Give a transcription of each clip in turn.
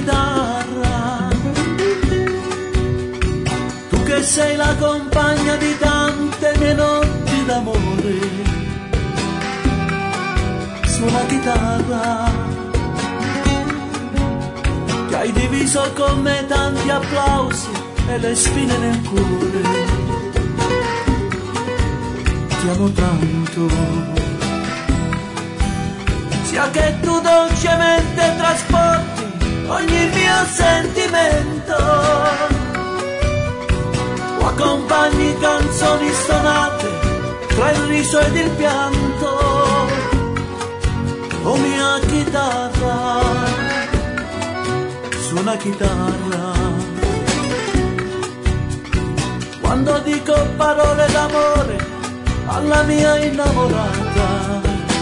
chitarra, tu che sei la compagna di tante mie notti d'amore, suona chitarra, che hai diviso con me tanti applausi e le spine nel cuore, ti amo tanto. Sia che tu dolcemente trasporti ogni mio sentimento, o accompagni canzoni stonate tra il riso ed il pianto, o mia chitarra, suona chitarra, quando dico parole d'amore alla mia innamorata,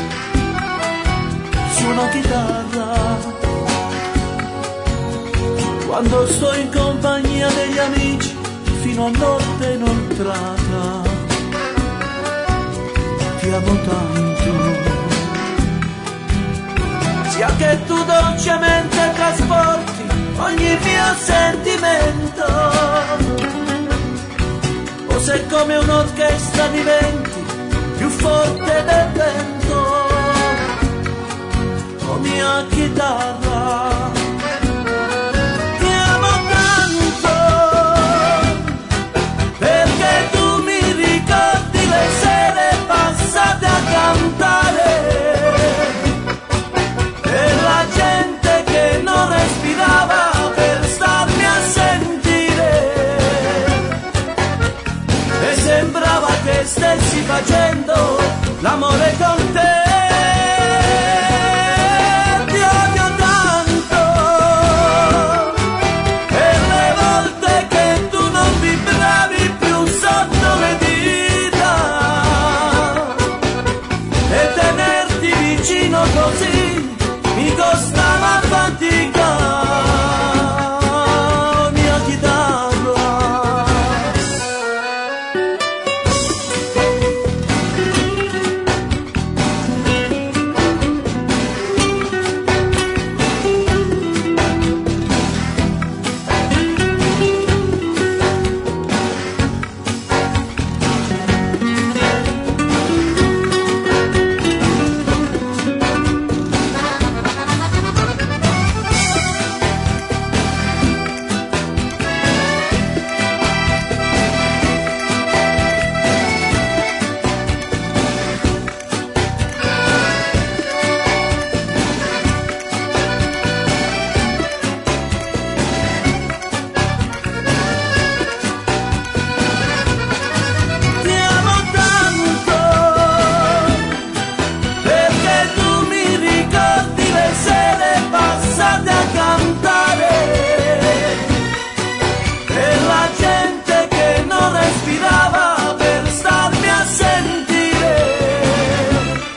suona chitarra, quando sto in compagnia degli amici fino a notte inoltrata, ti amo tanto. Sia che tu dolcemente trasporti ogni mio sentimento, o se come un'orchestra diventi più forte del vento, mia chitarra, ti amo tanto, perché tu mi ricordi le sere passate a cantare, e la gente che non respirava per starmi a sentire, e sembrava che stessi facendo l'amore con te. Così mi costava fatica, mia chitarra.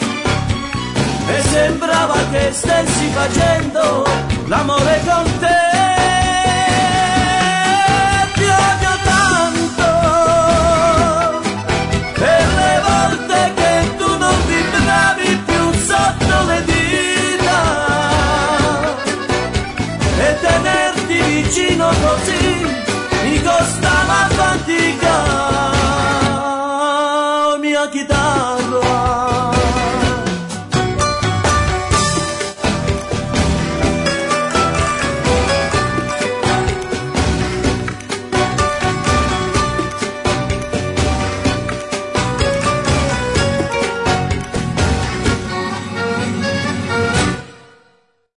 Sembrava che stessi facendo l'amore con te.